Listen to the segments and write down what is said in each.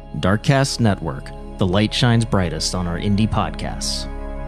Darkcast Network, the light shines brightest on our indie podcasts.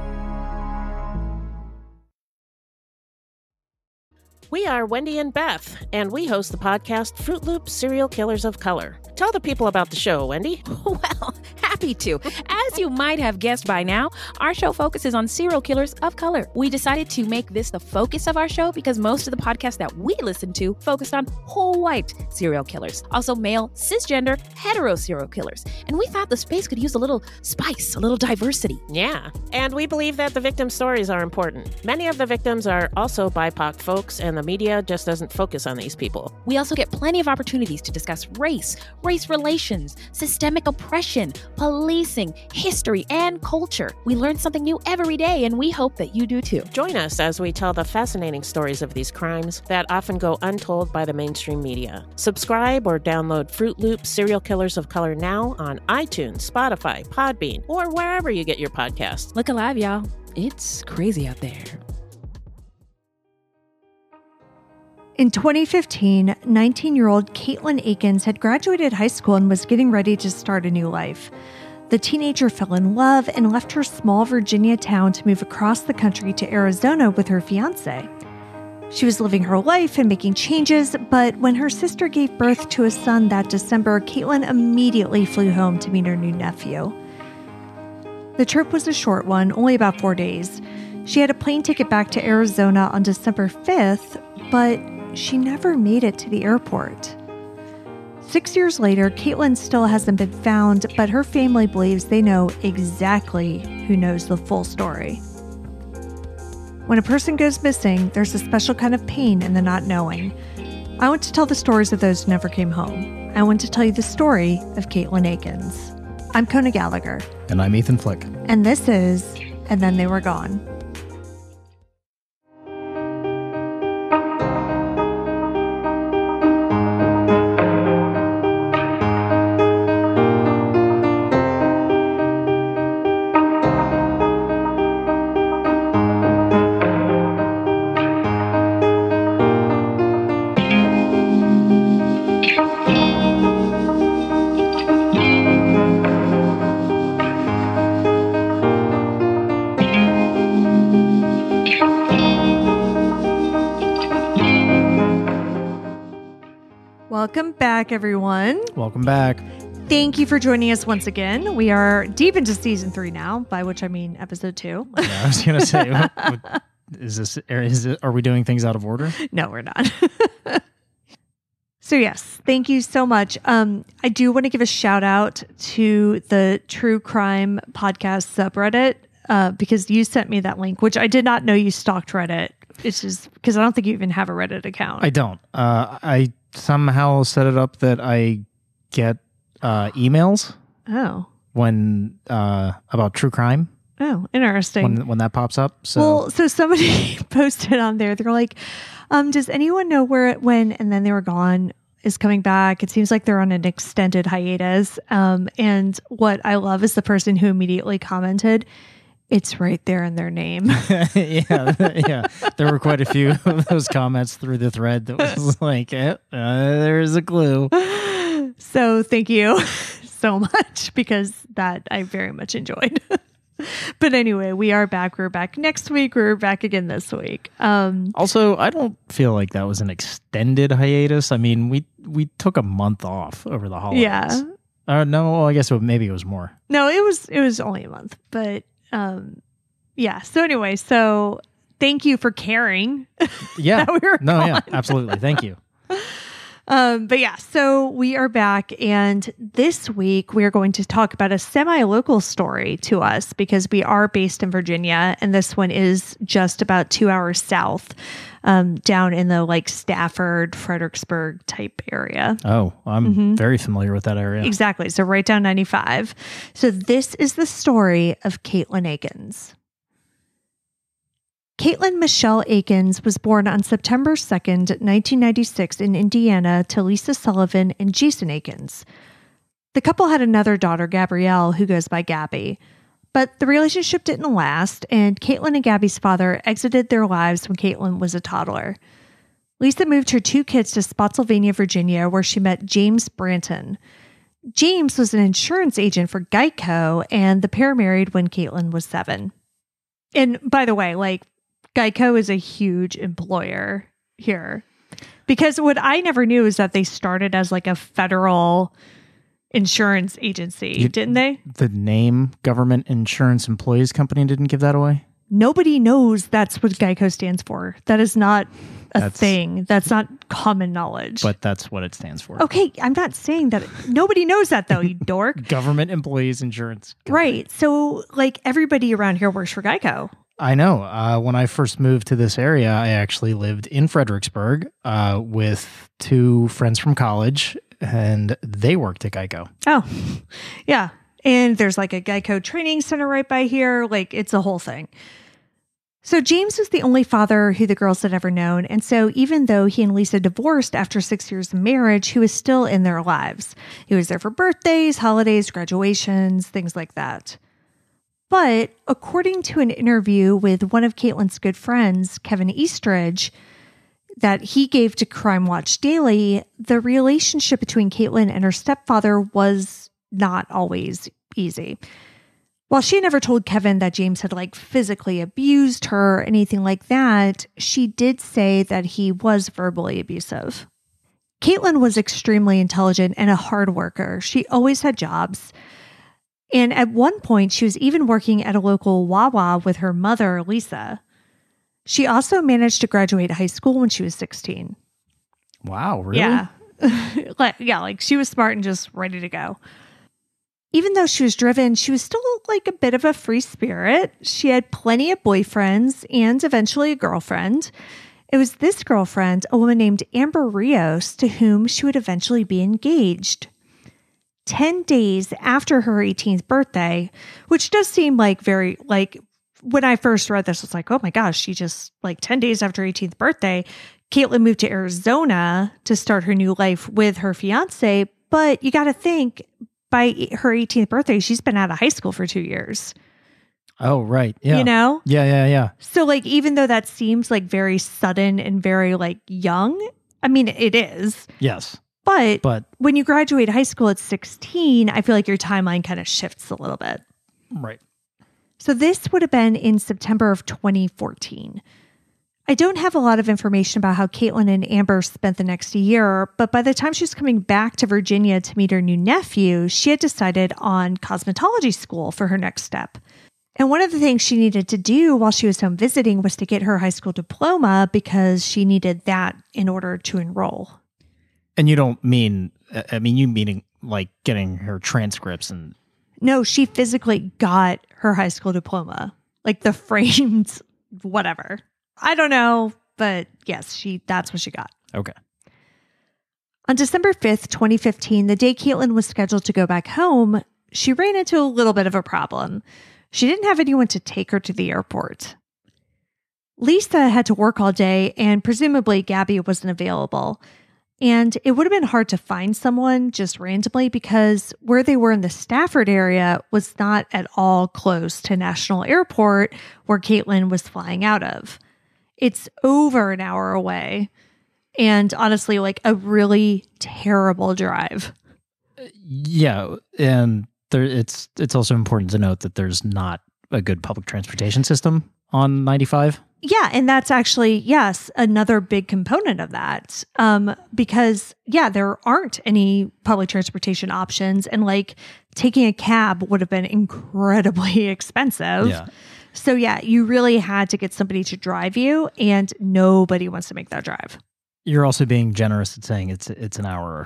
We are Wendy and Beth, and we host the podcast Fruit Loop Serial Killers of Color. Tell the people about the show, Wendy. Well, happy to. As you might have guessed by now, our show focuses on serial killers of color. We decided to make this the focus of our show because most of the podcasts that we listen to focused on whole white serial killers, also male, cisgender, hetero serial killers. And we thought the space could use a little spice, a little diversity. Yeah, and we believe that the victim stories are important. Many of the victims are also BIPOC folks, and the media just doesn't focus on these people. We also get plenty of opportunities to discuss race relations, systemic oppression, policing, history, and culture. We learn something new every day, and we hope that you do too. Join us as we tell the fascinating stories of these crimes that often go untold by the mainstream media. Subscribe or download Fruit Loop Serial Killers of Color now on iTunes, Spotify, Podbean, or wherever you get your podcasts. Look alive, y'all. It's crazy out there. In 2015, 19-year-old Caitlin Akins had graduated high school and was getting ready to start a new life. The teenager fell in love and left her small Virginia town to move across the country to Arizona with her fiancé. She was living her life and making changes, but when her sister gave birth to a son that December, Caitlin immediately flew home to meet her new nephew. The trip was a short one, only about 4 days. She had a plane ticket back to Arizona on December 5th, but she never made it to the airport. 6 years later, Caitlin still hasn't been found, but her family believes they know exactly who knows the full story. When a person goes missing, there's a special kind of pain in the not knowing. I want to tell the stories of those who never came home. I want to tell you the story of Caitlin Akins. I'm Kona Gallagher. And I'm Ethan Flick. And this is And Then They Were Gone. Welcome back, everyone. Welcome back. Thank you for joining us once again. We are deep into season 3 now, by which I mean episode 2. Yeah, I was going to say, are we doing things out of order? No, we're not. So yes, thank you so much. I do want to give a shout out to the True Crime Podcast subreddit because you sent me that link, which I did not know you stalked Reddit. It's just because I don't think you even have a Reddit account. I don't. I somehow set it up that I get emails. Oh. When about true crime. Oh, interesting. When that pops up. So somebody posted on there. They're like, does anyone know where when And Then They Were Gone is coming back? It seems like they're on an extended hiatus. And what I love is the person who immediately commented, it's right there in their name. Yeah. There were quite a few of those comments through the thread that was like, there's a clue. So thank you so much because that I very much enjoyed. But anyway, we are back. We're back next week. We're back again this week. Also, I don't feel like that was an extended hiatus. I mean, we took a month off over the holidays. Yeah. No, I guess maybe it was more. No, it was only a month, but yeah. So anyway, thank you for caring. Yeah. that we were gone. Yeah, absolutely. Thank you. But yeah, so we are back, and this week we are going to talk about a semi-local story to us because we are based in Virginia, and this one is just about 2 hours south, down in the like Stafford, Fredericksburg type area. Oh, I'm very familiar with that area. Exactly. So right down 95. So this is the story of Caitlin Akins. Caitlin Michelle Akins was born on September 2nd, 1996 in Indiana to Lisa Sullivan and Jason Akins. The couple had another daughter, Gabrielle, who goes by Gabby. But the relationship didn't last, and Caitlin and Gabby's father exited their lives when Caitlin was a toddler. Lisa moved her 2 kids to Spotsylvania, Virginia, where she met James Branton. James was an insurance agent for Geico, and the pair married when Caitlin was 7. And by the way, like, Geico is a huge employer here. Because what I never knew is that they started as like a federal insurance agency, didn't they? The name Government Insurance Employees Company didn't give that away? Nobody knows that's what Geico stands for. That is not a thing. That's not common knowledge. But that's what it stands for. Okay, I'm not saying that. Nobody knows that though, you dork. Government Employees Insurance Company. Right. So like everybody around here works for Geico. I know. When I first moved to this area, I actually lived in Fredericksburg with 2 friends from college, and they worked at Geico. Oh, yeah. And there's like a Geico training center right by here. Like, it's a whole thing. So James was the only father who the girls had ever known. And so even though he and Lisa divorced after 6 years of marriage, he was still in their lives. He was there for birthdays, holidays, graduations, things like that. But according to an interview with one of Caitlin's good friends, Kevin Eastridge, that he gave to Crime Watch Daily, the relationship between Caitlin and her stepfather was not always easy. While she never told Kevin that James had like physically abused her or anything like that, she did say that he was verbally abusive. Caitlin was extremely intelligent and a hard worker. She always had jobs. And at one point, she was even working at a local Wawa with her mother, Lisa. She also managed to graduate high school when she was 16. Wow, really? Yeah. Like she was smart and just ready to go. Even though she was driven, she was still like a bit of a free spirit. She had plenty of boyfriends and eventually a girlfriend. It was this girlfriend, a woman named Amber Rios, to whom she would eventually be engaged. 10 days after her 18th birthday, which does seem like very, like, when I first read this, it's like, oh my gosh, she just, like, 10 days after her 18th birthday, Caitlin moved to Arizona to start her new life with her fiance. But you got to think, by her 18th birthday, she's been out of high school for 2 years. Oh, right. Yeah. You know? Yeah. So, like, even though that seems, like, very sudden and very, like, young, I mean, it is. Yes. But when you graduate high school at 16, I feel like your timeline kind of shifts a little bit. Right. So this would have been in September of 2014. I don't have a lot of information about how Caitlin and Amber spent the next year, but by the time she was coming back to Virginia to meet her new nephew, she had decided on cosmetology school for her next step. And one of the things she needed to do while she was home visiting was to get her high school diploma because she needed that in order to enroll. And you don't mean, you meaning like getting her transcripts and... No, she physically got her high school diploma, like the framed whatever. I don't know, but yes, that's what she got. Okay. On December 5th, 2015, the day Caitlin was scheduled to go back home, she ran into a little bit of a problem. She didn't have anyone to take her to the airport. Lisa had to work all day, and presumably Gabby wasn't available. And it would have been hard to find someone just randomly because where they were in the Stafford area was not at all close to National Airport where Caitlin was flying out of. It's over an hour away. And honestly, like a really terrible drive. Yeah. And it's also important to note that there's not a good public transportation system on 95. Yeah, and that's actually, yes, another big component of that. Because, yeah, there aren't any public transportation options, and like taking a cab would have been incredibly expensive. Yeah. So, yeah, you really had to get somebody to drive you, and nobody wants to make that drive. You're also being generous at saying it's an hour.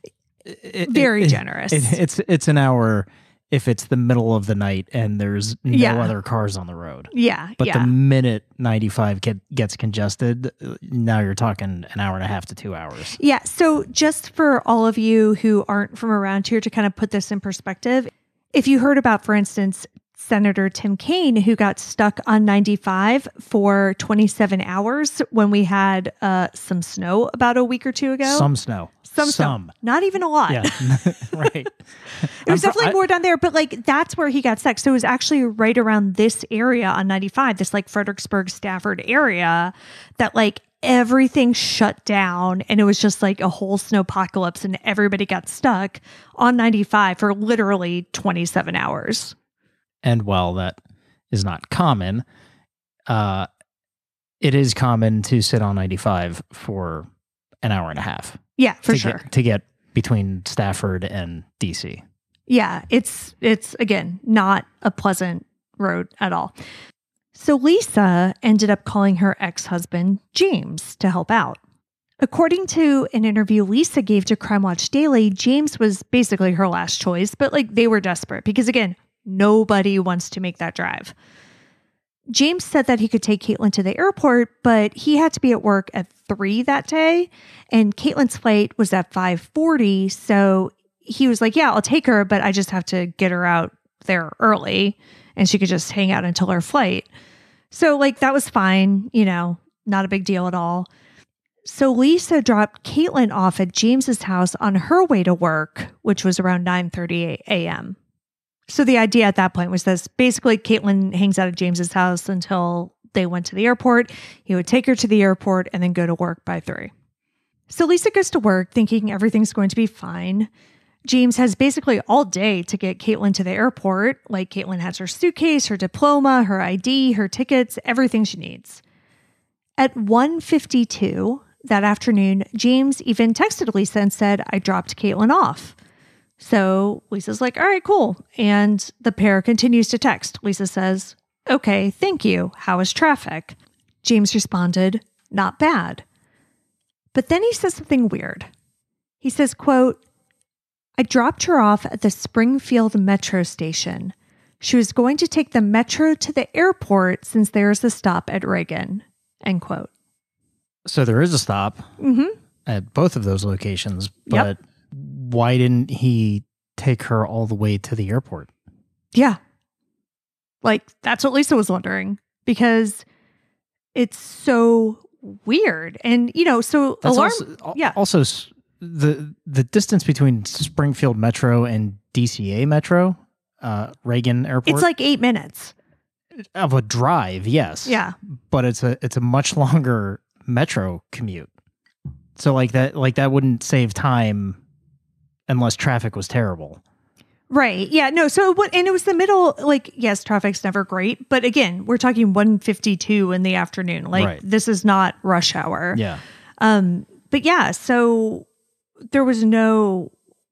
Very generous. It's an hour if it's the middle of the night and there's no other cars on the road. Yeah. But the minute 95 gets congested, now you're talking an hour and a half to 2 hours. Yeah. So just for all of you who aren't from around here to kind of put this in perspective, if you heard about, for instance, Senator Tim Kaine, who got stuck on 95 for 27 hours when we had some snow about a week or two ago. Some snow. Some. Not even a lot. Yeah, right. It was definitely more down there, but like that's where he got stuck. So it was actually right around this area on 95, this like Fredericksburg, Stafford area that like everything shut down and it was just like a whole snowpocalypse and everybody got stuck on 95 for literally 27 hours. And while that is not common, it is common to sit on 95 for an hour and a half. Yeah, for sure. To get between Stafford and DC. Yeah, it's again, not a pleasant road at all. So Lisa ended up calling her ex-husband, James, to help out. According to an interview Lisa gave to Crime Watch Daily, James was basically her last choice, but like they were desperate because again, nobody wants to make that drive. James said that he could take Caitlin to the airport, but he had to be at work at 3 that day, and Caitlin's flight was at 5:40, so he was like, yeah, I'll take her, but I just have to get her out there early, and she could just hang out until her flight. So, like, that was fine, you know, not a big deal at all. So Lisa dropped Caitlin off at James's house on her way to work, which was around 9:30 a.m. So the idea at that point was this. Basically, Caitlin hangs out at James's house until they went to the airport. He would take her to the airport and then go to work by 3. So Lisa goes to work thinking everything's going to be fine. James has basically all day to get Caitlin to the airport. Like, Caitlin has her suitcase, her diploma, her ID, her tickets, everything she needs. At 1:52 that afternoon, James even texted Lisa and said, I dropped Caitlin off. So Lisa's like, all right, cool. And the pair continues to text. Lisa says, okay, thank you. How is traffic? James responded, not bad. But then he says something weird. He says, quote, I dropped her off at the Springfield metro station. She was going to take the metro to the airport since there's a stop at Reagan, end quote. So there is a stop at both of those locations, but why didn't he take her all the way to the airport? Yeah. Like, that's what Lisa was wondering, because it's so weird. And, you know, so that's alarm. Also, the distance between Springfield Metro and DCA Metro, Reagan Airport. It's like 8 minutes of a drive. Yes. Yeah. But it's a much longer metro commute. So like that wouldn't save time unless traffic was terrible. Right. Yeah. No. So and it was the middle, like, yes, traffic's never great, but again, we're talking 1:52 in the afternoon. Like, This is not rush hour. Yeah. But yeah, so there was no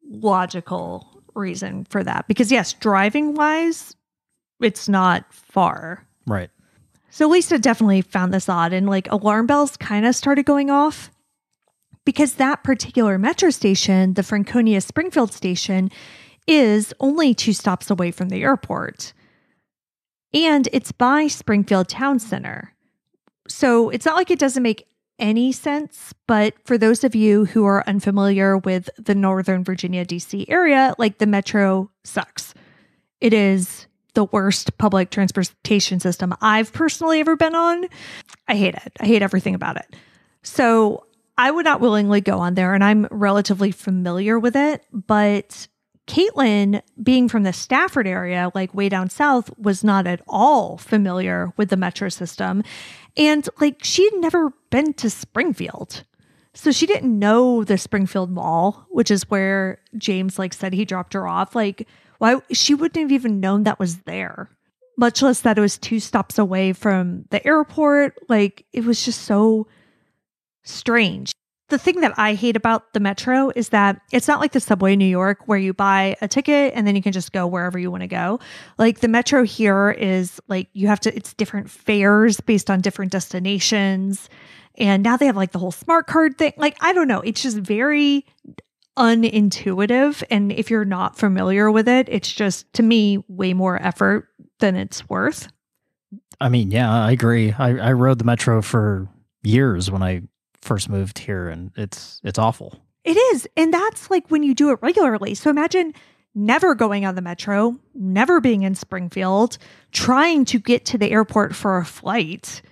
logical reason for that because yes, driving wise, it's not far. Right. So Lisa definitely found this odd, and like alarm bells kind of started going off. Because that particular metro station, the Franconia Springfield station, is only 2 stops away from the airport. And it's by Springfield Town Center. So it's not like it doesn't make any sense, but for those of you who are unfamiliar with the Northern Virginia, DC area, like, the metro sucks. It is the worst public transportation system I've personally ever been on. I hate it. I hate everything about it. So I would not willingly go on there, and I'm relatively familiar with it, but Caitlin, being from the Stafford area, like way down south, was not at all familiar with the metro system. And like, she'd never been to Springfield. So she didn't know the Springfield Mall, which is where James like said he dropped her off. Like, why she wouldn't have even known that was there, much less that it was 2 stops away from the airport. Like, it was just so strange. The thing that I hate about the metro is that it's not like the subway in New York where you buy a ticket and then you can just go wherever you want to go. Like, the metro here is like, it's different fares based on different destinations. And now they have like the whole smart card thing. Like, I don't know. It's just very unintuitive. And if you're not familiar with it, it's just, to me, way more effort than it's worth. I mean, yeah, I agree. I rode the metro for years when I first moved here, and it's awful. It is. And that's like when you do it regularly. So imagine never going on the metro, never being in Springfield, trying to get to the airport for a flight.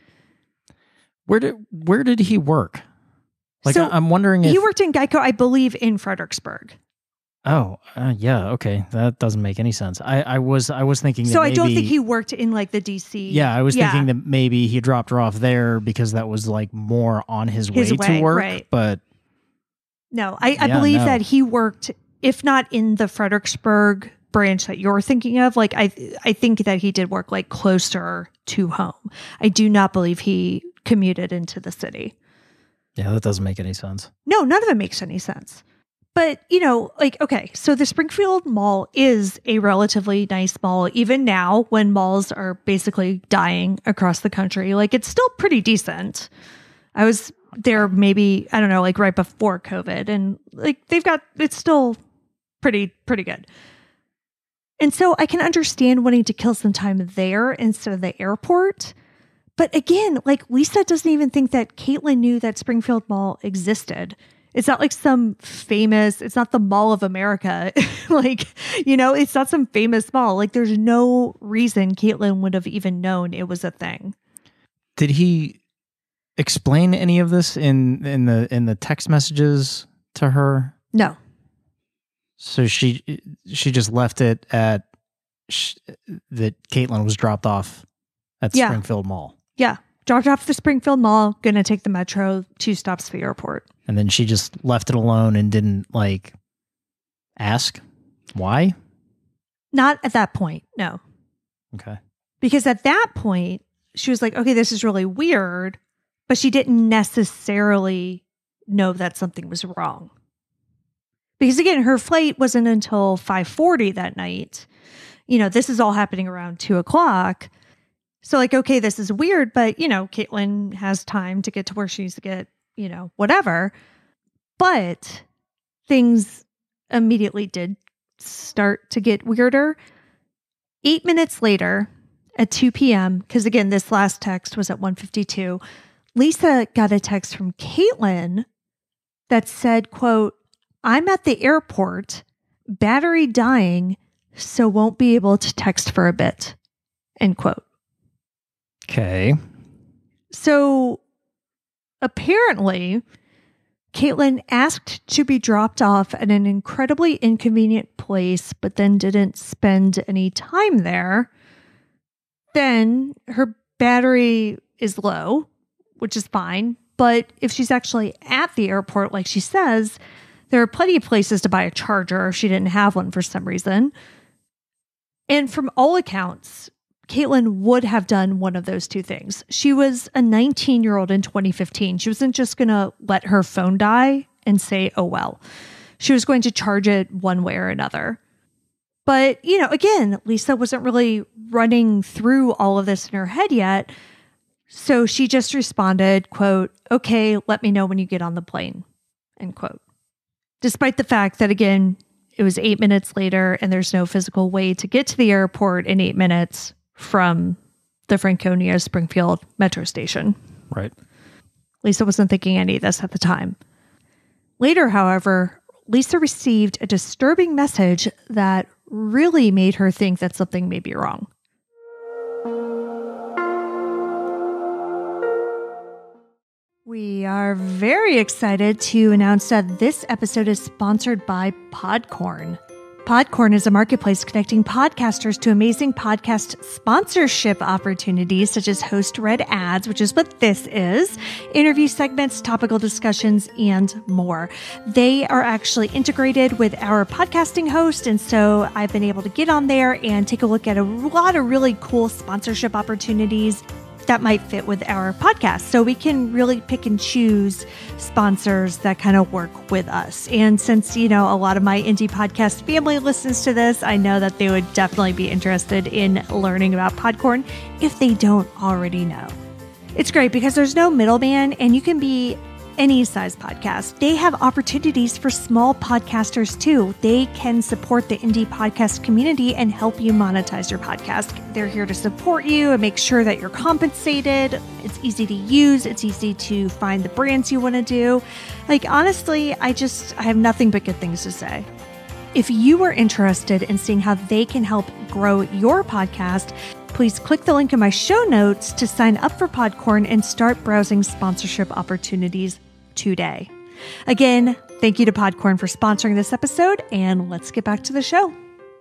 Where did he work? Like, so I'm wondering if he worked in Geico, I believe, in Fredericksburg. Yeah, okay. That doesn't make any sense. I was thinking that So maybe, I don't think he worked in like the DC. Yeah, I was thinking that maybe he dropped her off there because that was like more on his way to work. Right. But no, I believe that he worked, if not in the Fredericksburg branch that you're thinking of, like I think that he did work like closer to home. I do not believe he commuted into the city. Yeah, that doesn't make any sense. No, none of it makes any sense. But, okay, so the Springfield Mall is a relatively nice mall, even now when malls are basically dying across the country. Like, it's still pretty decent. I was there maybe, I don't know, like right before COVID, and like it's still pretty good. And so I can understand wanting to kill some time there instead of the airport. But again, like Lisa doesn't even think that Caitlin knew that Springfield Mall existed. It's not like some famous, it's not the Mall of America. It's not some famous mall. Like there's no reason Caitlin would have even known it was a thing. Did he explain any of this in the text messages to her? No. So she just left it at that Caitlin was dropped off at Springfield Mall. Yeah. Dropped off the Springfield Mall, gonna take the metro, 2 stops to the airport. And then she just left it alone and didn't like ask why? Not at that point, no. Okay. Because at that point, she was like, okay, this is really weird, but she didn't necessarily know that something was wrong. Because again, her flight wasn't until 5:40 that night. This is all happening around 2:00. So like, okay, this is weird, but Caitlin has time to get to where she needs to get, whatever. But things immediately did start to get weirder. 8 minutes later at 2 p.m., because again, this last text was at 1:52, Lisa got a text from Caitlin that said, quote, "I'm at the airport, battery dying, so won't be able to text for a bit," end quote. Okay. So apparently, Caitlin asked to be dropped off at an incredibly inconvenient place, but then didn't spend any time there. Then her battery is low, which is fine. But if she's actually at the airport, like she says, there are plenty of places to buy a charger if she didn't have one for some reason. And from all accounts, Caitlin would have done one of those two things. She was a 19-year-old in 2015. She wasn't just going to let her phone die and say, oh, well. She was going to charge it one way or another. But, again, Lisa wasn't really running through all of this in her head yet. So she just responded, quote, "Okay, let me know when you get on the plane," end quote. Despite the fact that, again, it was 8 minutes later and there's no physical way to get to the airport in 8 minutes from the Franconia Springfield metro station. Right. Lisa wasn't thinking any of this at the time. Later, however, Lisa received a disturbing message that really made her think that something may be wrong. We are very excited to announce that this episode is sponsored by Podcorn. Podcorn is a marketplace connecting podcasters to amazing podcast sponsorship opportunities such as host-read ads, which is what this is, interview segments, topical discussions, and more. They are actually integrated with our podcasting host, and so I've been able to get on there and take a look at a lot of really cool sponsorship opportunities that might fit with our podcast. So we can really pick and choose sponsors that kind of work with us. And since, a lot of my indie podcast family listens to this, I know that they would definitely be interested in learning about Podcorn if they don't already know. It's great because there's no middleman and you can be any size podcast. They have opportunities for small podcasters too. They can support the indie podcast community and help you monetize your podcast. They're here to support you and make sure that you're compensated. It's easy to use. It's easy to find the brands you want to do. Honestly, I have nothing but good things to say. If you are interested in seeing how they can help grow your podcast, please click the link in my show notes to sign up for Podcorn and start browsing sponsorship opportunities today. Again, Thank you to Podcorn for sponsoring this episode, and let's get back to the show.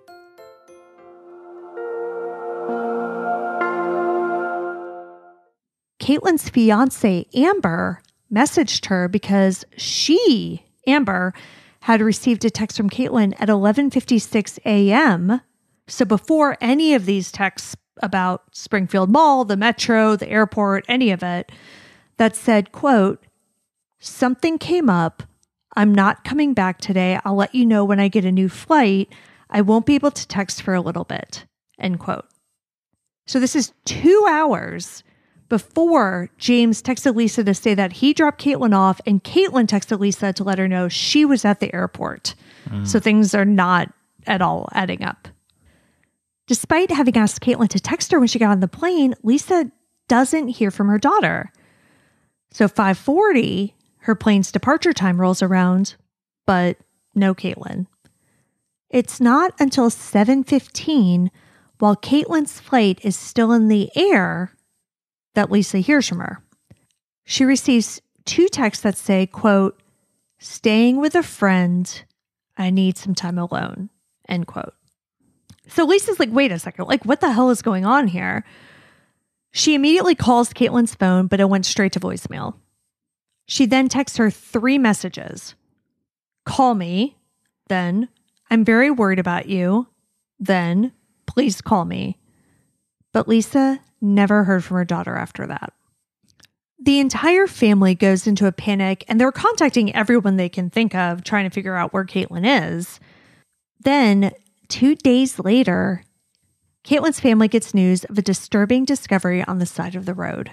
Caitlin's fiance, Amber, messaged her because she, Amber, had received a text from Caitlin at 11:56 a.m. So before any of these texts about Springfield Mall, the metro, the airport, any of it, that said, quote, "Something came up. I'm not coming back today. I'll let you know when I get a new flight. I won't be able to text for a little bit," end quote. So this is 2 hours before James texted Lisa to say that he dropped Caitlin off, and Caitlin texted Lisa to let her know she was at the airport. So things are not at all adding up. Despite having asked Caitlin to text her when she got on the plane, Lisa doesn't hear from her daughter. So 5:40, her plane's departure time rolls around, but no Caitlin. It's not until 7:15, while Caitlin's flight is still in the air, that Lisa hears from her. She receives 2 texts that say, quote, "Staying with a friend. I need some time alone," end quote. So Lisa's like, wait a second, like what the hell is going on here? She immediately calls Caitlin's phone, but it went straight to voicemail. She then texts her 3 messages. "Call me," then, "I'm very worried about you," then, "Please call me." But Lisa never heard from her daughter after that. The entire family goes into a panic, and they're contacting everyone they can think of, trying to figure out where Caitlin is. Then, 2 days later, Caitlin's family gets news of a disturbing discovery on the side of the road.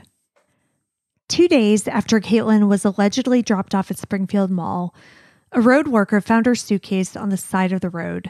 2 days after Caitlin was allegedly dropped off at Springfield Mall, a road worker found her suitcase on the side of the road.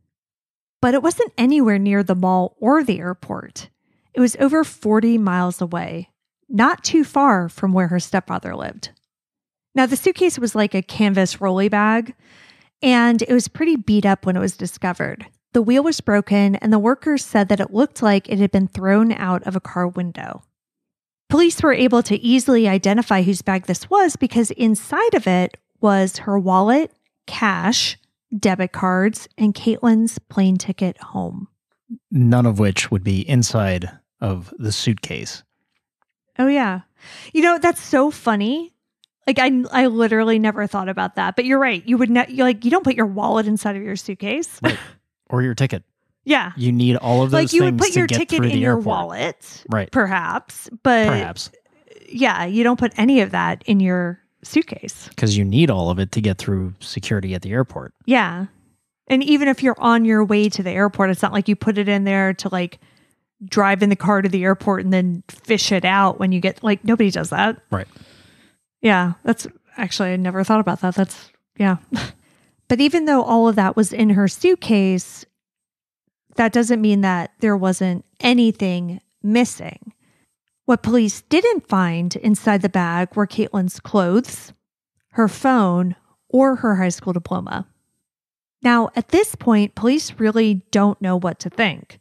But it wasn't anywhere near the mall or the airport. It was over 40 miles away, not too far from where her stepfather lived. Now, the suitcase was like a canvas rolly bag, and it was pretty beat up when it was discovered. The wheel was broken, and the workers said that it looked like it had been thrown out of a car window. Police were able to easily identify whose bag this was because inside of it was her wallet, cash, debit cards, and Caitlin's plane ticket home. None of which would be inside of the suitcase. Oh, yeah. You know, that's so funny. Like, I literally never thought about that. But you're right. You would you don't put your wallet inside of your suitcase. Right. Or your ticket. Yeah. You need all of those things. Like, you would put your to get ticket through in the your airport. wallet. Right. Perhaps. But perhaps. Yeah, you don't put any of that in your suitcase. Because you need all of it to get through security at the airport. Yeah. And even if you're on your way to the airport, it's not like you put it in there to like drive in the car to the airport and then fish it out when you get, like, nobody does that. Right. Yeah. That's actually, I never thought about that. That's, yeah. But even though all of that was in her suitcase, that doesn't mean that there wasn't anything missing. What police didn't find inside the bag were Caitlin's clothes, her phone, or her high school diploma. Now, at this point, police really don't know what to think.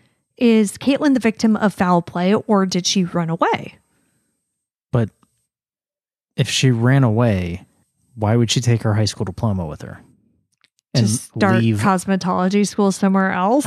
Is Caitlin the victim of foul play, or did she run away? But if she ran away, why would she take her high school diploma with her? And to start cosmetology school somewhere else?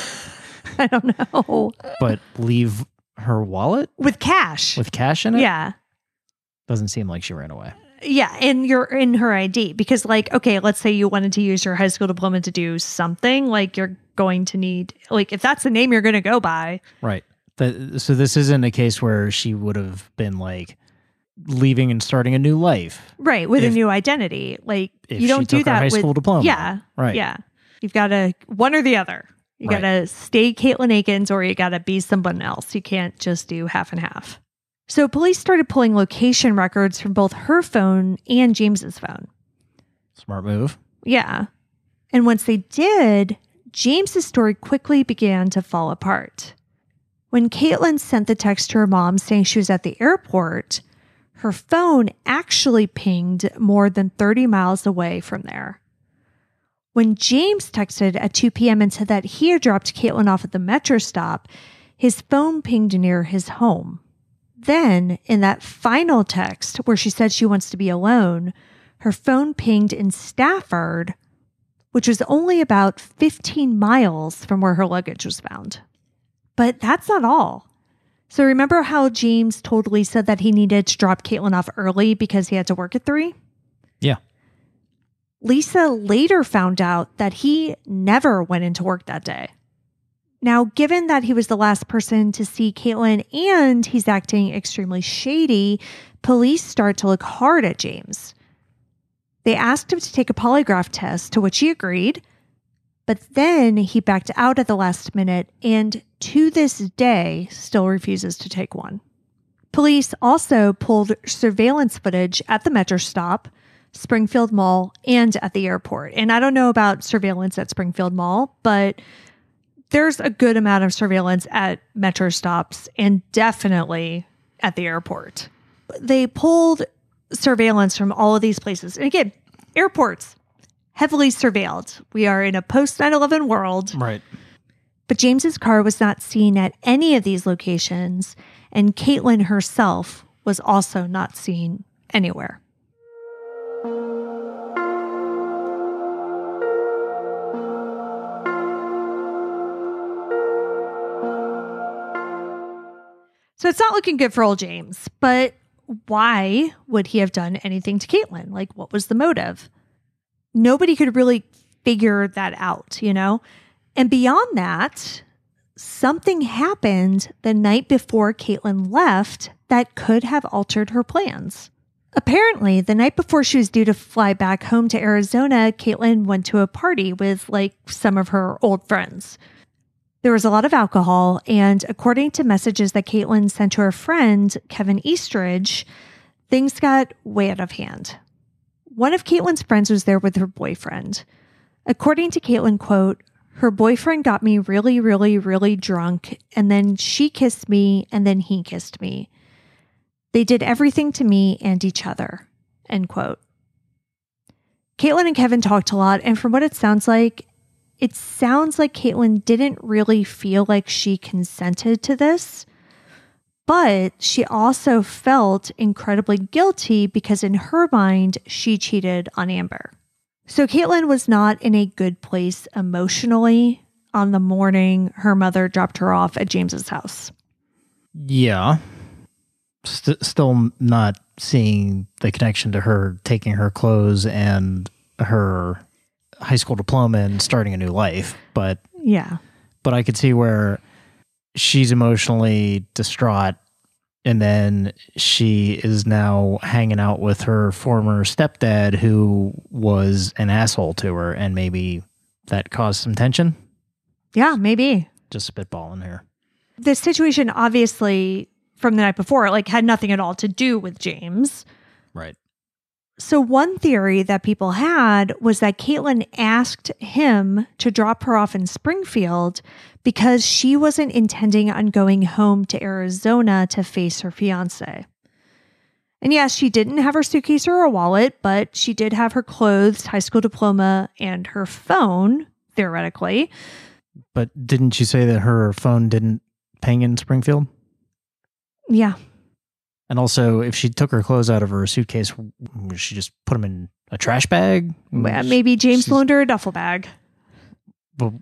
I don't know. But leave her wallet? With cash. With cash in it? Yeah. Doesn't seem like she ran away. Yeah, and you're in her ID. Because, like, okay, let's say you wanted to use your high school diploma to do something. Like, you're going to need, like, if that's the name you're going to go by. Right. So this isn't a case where she would have been, like, leaving and starting a new life. Right, with a new identity. Like, you don't do that with high school diploma. Yeah. Right. Yeah. You've got to, one or the other. You got to stay Caitlin Akins or you got to be someone else. You can't just do half and half. So police started pulling location records from both her phone and James's phone. Smart move. Yeah. And once they did, James's story quickly began to fall apart. When Caitlin sent the text to her mom saying she was at the airport, her phone actually pinged more than 30 miles away from there. When James texted at 2 p.m. and said that he had dropped Caitlin off at the metro stop, his phone pinged near his home. Then, in that final text where she said she wants to be alone, her phone pinged in Stafford, which was only about 15 miles from where her luggage was found. But that's not all. So remember how James told Lisa that he needed to drop Caitlin off early because he had to work at 3? Yeah. Lisa later found out that he never went into work that day. Now, given that he was the last person to see Caitlin and he's acting extremely shady, police start to look hard at James. They asked him to take a polygraph test, to which he agreed, but then he backed out at the last minute and to this day still refuses to take one. Police also pulled surveillance footage at the Metro stop, Springfield Mall, and at the airport. And I don't know about surveillance at Springfield Mall, but there's a good amount of surveillance at Metro stops and definitely at the airport. They pulled surveillance from all of these places. And again, airports, heavily surveilled. We are in a post 9/11 world. Right. But James's car was not seen at any of these locations, and Caitlin herself was also not seen anywhere. So it's not looking good for old James, but why would he have done anything to Caitlin? Like, what was the motive? Nobody could really figure that out, you know? And beyond that, something happened the night before Caitlin left that could have altered her plans. Apparently, the night before she was due to fly back home to Arizona, Caitlin went to a party with like some of her old friends. There was a lot of alcohol, and according to messages that Caitlin sent to her friend, Kevin Eastridge, things got way out of hand. One of Caitlin's friends was there with her boyfriend. According to Caitlin, quote, "Her boyfriend got me really, really, really drunk, and then she kissed me, and then he kissed me. They did everything to me and each other," end quote. Caitlin and Kevin talked a lot, and from what it sounds like Caitlin didn't really feel like she consented to this, but she also felt incredibly guilty because in her mind, she cheated on Amber. So Caitlin was not in a good place emotionally on the morning her mother dropped her off at James's house. Yeah. Still not seeing the connection to her taking her clothes and her high school diploma and starting a new life. But yeah, but I could see where she's emotionally distraught, and then she is now hanging out with her former stepdad who was an asshole to her, and maybe that caused some tension. Yeah, maybe. Just spitballing here. The situation obviously from the night before like had nothing at all to do with James. Right. So one theory that people had was that Caitlin asked him to drop her off in Springfield because she wasn't intending on going home to Arizona to face her fiance. And yes, she didn't have her suitcase or her wallet, but she did have her clothes, high school diploma, and her phone, theoretically. But didn't you say that her phone didn't ping in Springfield? Yeah. And also, if she took her clothes out of her suitcase, she just put them in a trash bag? Well, maybe James loaned her a duffel bag. But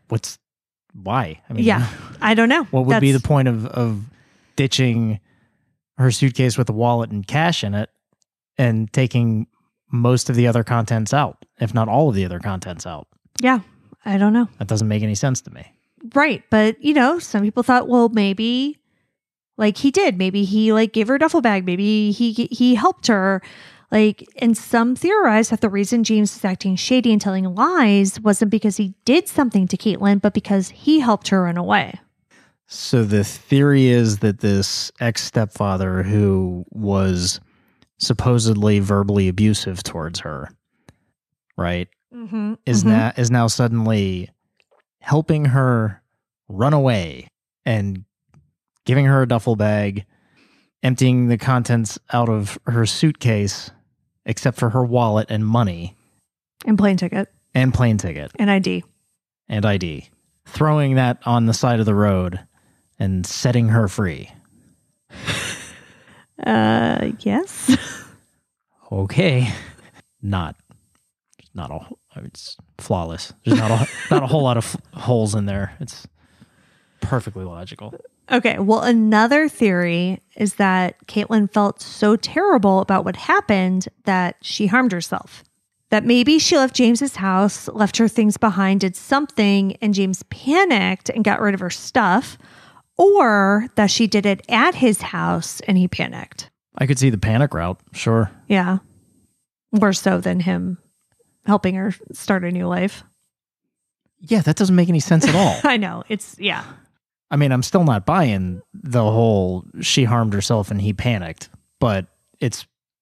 why? I mean, yeah, I don't know. What would be the point of ditching her suitcase with a wallet and cash in it and taking most of the other contents out, if not all of the other contents out? Yeah, I don't know. That doesn't make any sense to me. Right. But, you know, some people thought, well, maybe like he did. Maybe he like gave her a duffel bag. Maybe he helped her. Like, and some theorized that the reason James was acting shady and telling lies wasn't because he did something to Caitlin, but because he helped her run away. So the theory is that this ex-stepfather who was supposedly verbally abusive towards her, right, is now suddenly helping her run away and giving her a duffel bag, emptying the contents out of her suitcase, except for her wallet and money. And plane ticket. And plane ticket. And ID. And ID. Throwing that on the side of the road and setting her free. Yes. Okay. it's flawless. There's not a whole lot of holes in there. It's perfectly logical. Okay, well, another theory is that Caitlin felt so terrible about what happened that she harmed herself. That maybe she left James's house, left her things behind, did something, and James panicked and got rid of her stuff, or that she did it at his house and he panicked. I could see the panic route, sure. Yeah, more so than him helping her start a new life. Yeah, that doesn't make any sense at all. I know, yeah. I mean, I'm still not buying the whole she harmed herself and he panicked, but it's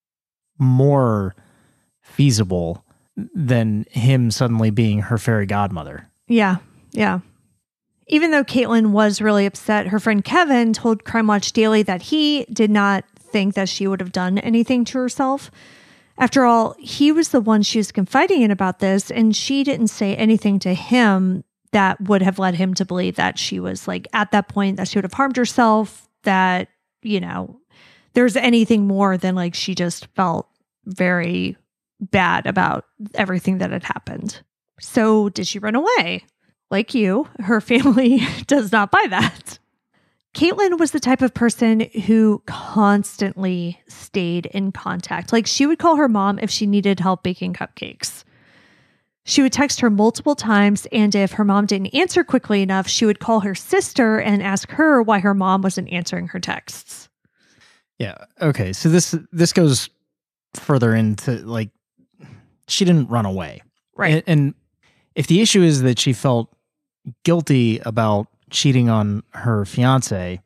more feasible than him suddenly being her fairy godmother. Yeah. Even though Caitlin was really upset, her friend Kevin told Crime Watch Daily that he did not think that she would have done anything to herself. After all, he was the one she was confiding in about this, and she didn't say anything to him that would have led him to believe that she was like at that point that she would have harmed herself, that, there's anything more than like she just felt very bad about everything that had happened. So did she run away? Like you, her family does not buy that. Caitlin was the type of person who constantly stayed in contact. Like she would call her mom if she needed help baking cupcakes. She would text her multiple times, and if her mom didn't answer quickly enough, she would call her sister and ask her why her mom wasn't answering her texts. Yeah. Okay. So this goes further into like she didn't run away. Right. And if the issue is that she felt guilty about cheating on her fiance,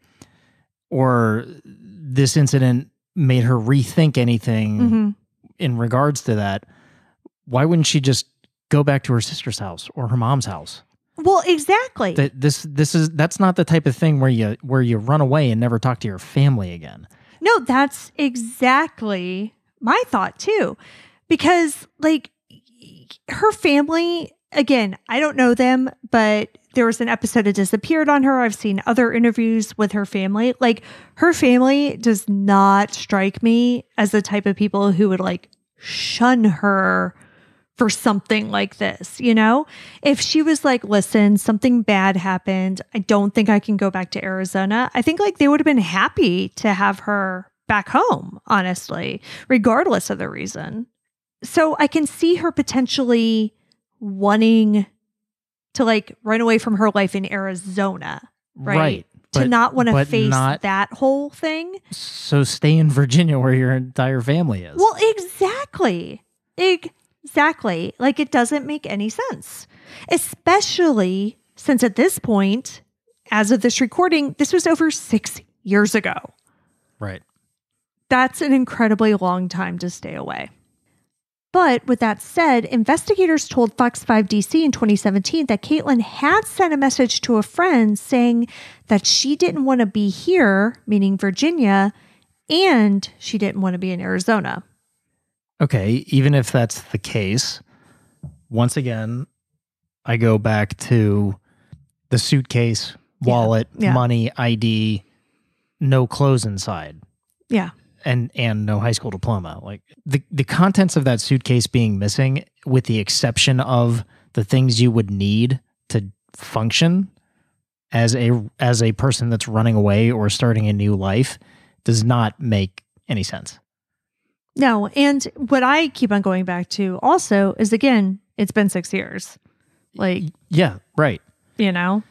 or this incident made her rethink anything in regards to that, why wouldn't she just go back to her sister's house or her mom's house? Well, exactly. That's not the type of thing where you run away and never talk to your family again. No, that's exactly my thought too. Because like her family, again, I don't know them, but there was an episode of Disappeared on her. I've seen other interviews with her family. Like her family does not strike me as the type of people who would like shun her for something like this, If she was like, listen, something bad happened, I don't think I can go back to Arizona, I think like they would have been happy to have her back home, honestly, regardless of the reason. So I can see her potentially wanting to like run away from her life in Arizona, right? To not want to face that whole thing. So stay in Virginia where your entire family is. Well, exactly. Exactly. Like it doesn't make any sense, especially since at this point, as of this recording, this was over 6 years ago. Right. That's an incredibly long time to stay away. But with that said, investigators told Fox 5 DC in 2017 that Caitlin had sent a message to a friend saying that she didn't want to be here, meaning Virginia, and she didn't want to be in Arizona. Okay, even if that's the case, once again, I go back to the suitcase, wallet, money, ID, no clothes inside. Yeah. And no high school diploma. Like the contents of that suitcase being missing, with the exception of the things you would need to function as a person that's running away or starting a new life, does not make any sense. No, and what I keep on going back to also is, again, it's been 6 years. Like, yeah, right. Now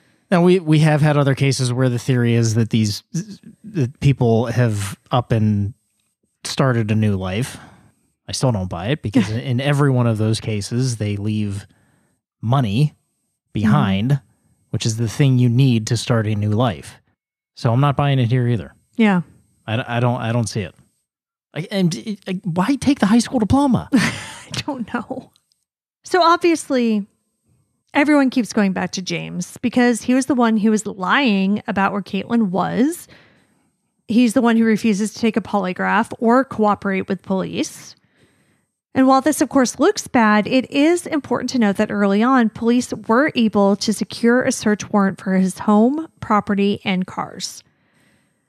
we have had other cases where the theory is that the people have up and started a new life. I still don't buy it, because in every one of those cases, they leave money behind, which is the thing you need to start a new life. So I'm not buying it here either. Yeah. I don't see it. Why take the high school diploma? I don't know. So obviously, everyone keeps going back to James because he was the one who was lying about where Caitlin was. He's the one who refuses to take a polygraph or cooperate with police. And while this, of course, looks bad, it is important to note that early on, police were able to secure a search warrant for his home, property, and cars.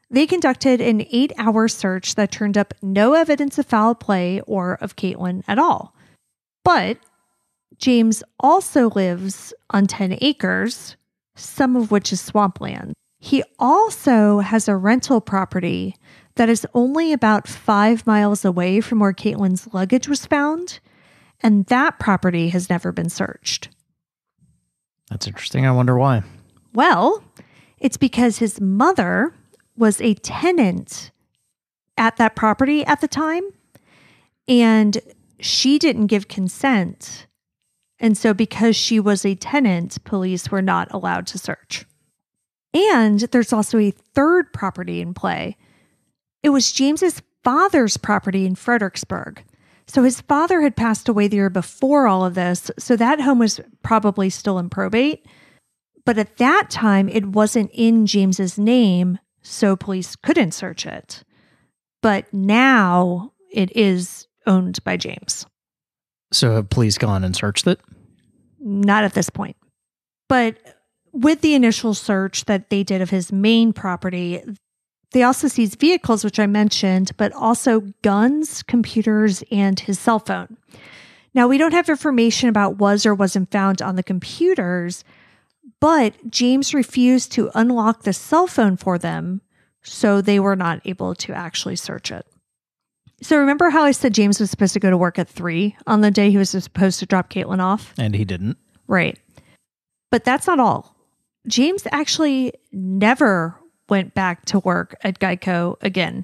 They conducted an 8-hour search that turned up no evidence of foul play or of Caitlin at all. But James also lives on 10 acres, some of which is swampland. He also has a rental property that is only about 5 miles away from where Caitlin's luggage was found, and that property has never been searched. That's interesting. I wonder why. Well, it's because his mother was a tenant at that property at the time, and she didn't give consent. And so because she was a tenant, police were not allowed to search. And there's also a third property in play. It was James's father's property in Fredericksburg. So his father had passed away the year before all of this, so that home was probably still in probate. But at that time, it wasn't in James's name, so police couldn't search it. But now it is owned by James. So have police gone and searched it? Not at this point. But with the initial search that they did of his main property, they also seized vehicles, which I mentioned, but also guns, computers, and his cell phone. Now, we don't have information about was or wasn't found on the computers, but James refused to unlock the cell phone for them, so they were not able to actually search it. So remember how I said James was supposed to go to work at 3 on the day he was supposed to drop Caitlin off? And he didn't. Right. But that's not all. James actually never went back to work at Geico again.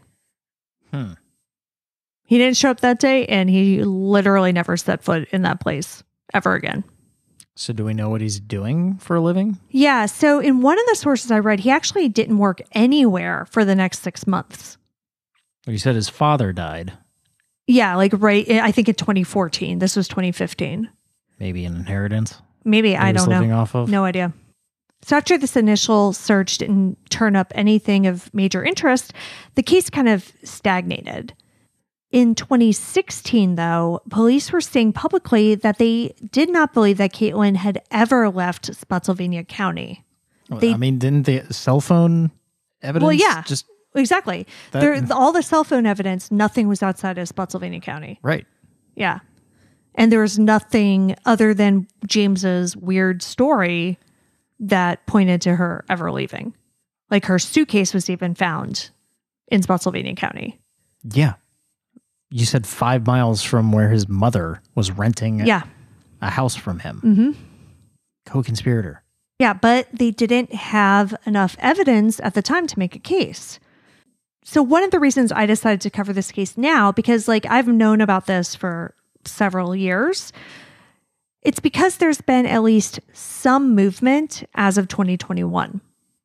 He didn't show up that day, and he literally never set foot in that place ever again. So do we know what he's doing for a living? Yeah. So in one of the sources I read, he actually didn't work anywhere for the next 6 months. You said his father died. Yeah, like right, I think in 2014. This was 2015. Maybe an inheritance? Maybe, I don't know. Living off of? No idea. So after this initial search didn't turn up anything of major interest, the case kind of stagnated. In 2016, though, police were saying publicly that they did not believe that Caitlin had ever left Spotsylvania County. Didn't the cell phone evidence? Well, yeah, exactly. All the cell phone evidence, nothing was outside of Spotsylvania County. Right. Yeah. And there was nothing other than James's weird story that pointed to her ever leaving. Like her suitcase was even found in Spotsylvania County. Yeah. You said 5 miles from where his mother was renting a house from him. Mm-hmm. Co-conspirator. Yeah, but they didn't have enough evidence at the time to make a case. So one of the reasons I decided to cover this case now, because I've known about this for several years, it's because there's been at least some movement as of 2021.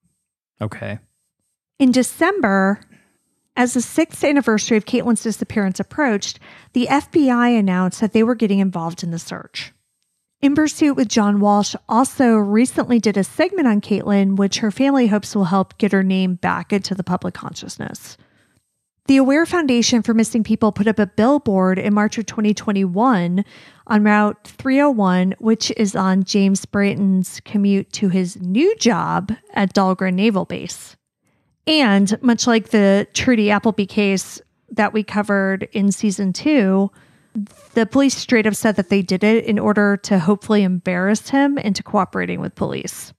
Okay. In December, as the 6th anniversary of Caitlin's disappearance approached, the FBI announced that they were getting involved in the search. In Pursuit with John Walsh also recently did a segment on Caitlin, which her family hopes will help get her name back into the public consciousness. The Aware Foundation for Missing People put up a billboard in March of 2021 on Route 301, which is on James Brayton's commute to his new job at Dahlgren Naval Base. And much like the Trudy Appleby case that we covered in season 2, the police straight up said that they did it in order to hopefully embarrass him into cooperating with police.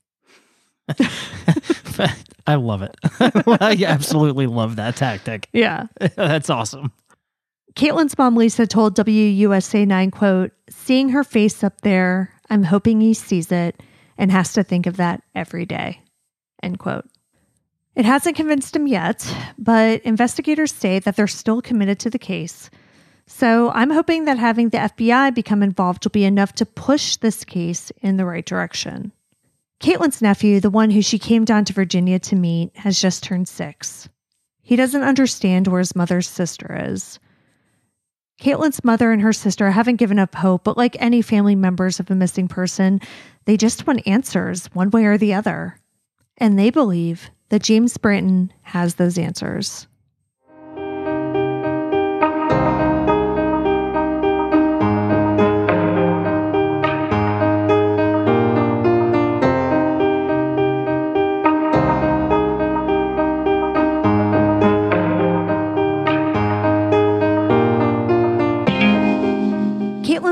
I love it. I absolutely love that tactic. Yeah. That's awesome. Caitlin's mom, Lisa, told WUSA 9, quote, "Seeing her face up there, I'm hoping he sees it and has to think of that every day," end quote. It hasn't convinced him yet, but investigators say that they're still committed to the case. So I'm hoping that having the FBI become involved will be enough to push this case in the right direction. Caitlin's nephew, the one who she came down to Virginia to meet, has just turned 6. He doesn't understand where his mother's sister is. Caitlin's mother and her sister haven't given up hope, but like any family members of a missing person, they just want answers one way or the other. And they believe that James Brayton has those answers.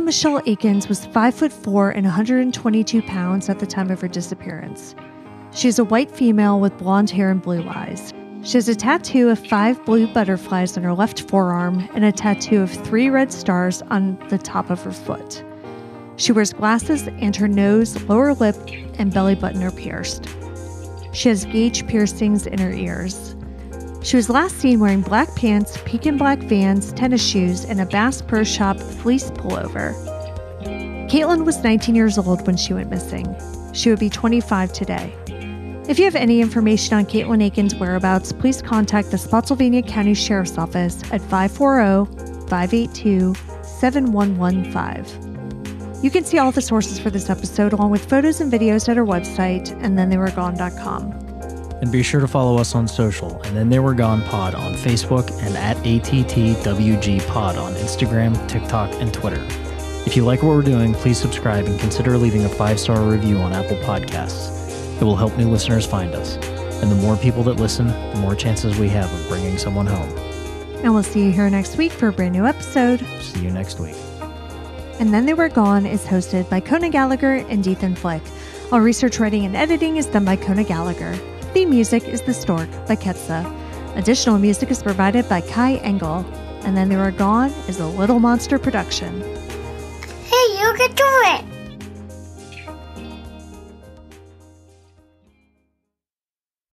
Michelle Akins was 5'4" and 122 pounds at the time of her disappearance. She is a white female with blonde hair and blue eyes. She has a tattoo of 5 blue butterflies on her left forearm and a tattoo of 3 red stars on the top of her foot. She wears glasses and her nose, lower lip, and belly button are pierced. She has gauge piercings in her ears. She was last seen wearing black pants, Pekin black Vans, tennis shoes, and a Bass Pro Shop fleece pullover. Caitlin was 19 years old when she went missing. She would be 25 today. If you have any information on Caitlin Akins' whereabouts, please contact the Spotsylvania County Sheriff's Office at 540-582-7115. You can see all the sources for this episode along with photos and videos at our website, andthentheyweregone.com. And be sure to follow us on social, and Then They Were Gone Pod on Facebook and at ATTWG Pod on Instagram, TikTok, and Twitter. If you like what we're doing, please subscribe and consider leaving a 5-star review on Apple Podcasts. It will help new listeners find us. And the more people that listen, the more chances we have of bringing someone home. And we'll see you here next week for a brand new episode. See you next week. And Then They Were Gone is hosted by Kona Gallagher and Ethan Flick. All research, writing, and editing is done by Kona Gallagher. Theme music is The Stork by Ketsa. Additional music is provided by Kai Engel. And Then They Were Gone is a Little Monster production. Hey, you can do it!